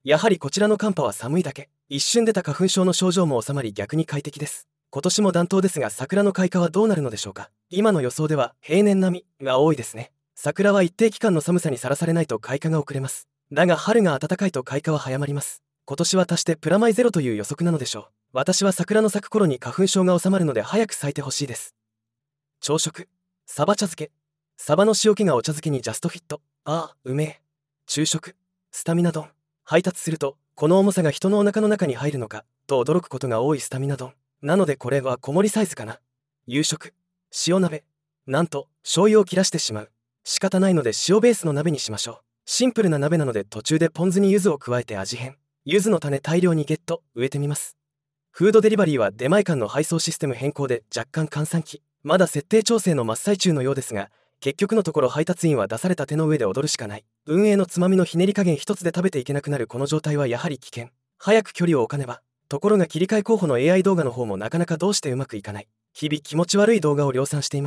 やはりこちらの寒波は寒いだけ。一瞬出た花粉症の症状も収まり逆に快適です。今年も暖冬ですが桜の開花はどうなるのでしょうか。今の予想では平年並みが多いですね。桜は一定期間の寒さにさらされないと開花が遅れます。だが春が暖かいと開花は早まります。今年は足してプラマイゼロという予測なのでしょう。私は桜の咲く頃に花粉症が収まるので早く咲いてほしいです。朝食、サバ茶漬け。サバの塩気がお茶漬けにジャストフィット。ああ、うめえ。昼食、スタミナ丼。配達するとこの重さが人のお腹の中に入るのかと驚くことが多いスタミナ丼なので、これは小盛りサイズかな。夕食、塩鍋。なんと醤油を切らしてしまう。仕方ないので塩ベースの鍋にしましょう。シンプルな鍋なので途中でポン酢に柚子を加えて味変。柚子の種大量にゲット植えてみます。フードデリバリーは出前館の配送システム変更で若干閑散期。まだ設定調整の真っ最中のようですが、結局のところ配達員は出された手の上で踊るしかない。運営のつまみのひねり加減一つで食べていけなくなるこの状態はやはり危険。早く距離を置かねば。ところが切り替え候補の AI 動画の方もなかなかどうしてうまくいかない。日々気持ち悪い動画を量産しています。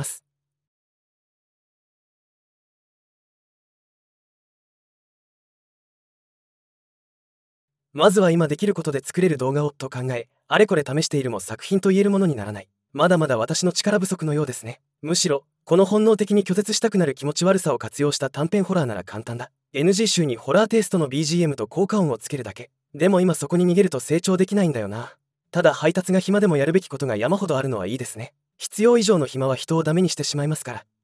まずは今できることで作れる動画をと考え、あれこれ試しているも作品と言えるものにならない。まだまだ私の力不足のようですね。むしろこの本能的に拒絶したくなる気持ち悪さを活用した短編ホラーなら簡単だ。 NG 集にホラーテイストの BGM と効果音をつけるだけ。でも今そこに逃げると成長できないんだよな。ただ配達が暇でもやるべきことが山ほどあるのはいいですね。必要以上の暇は人をダメにしてしまいますから。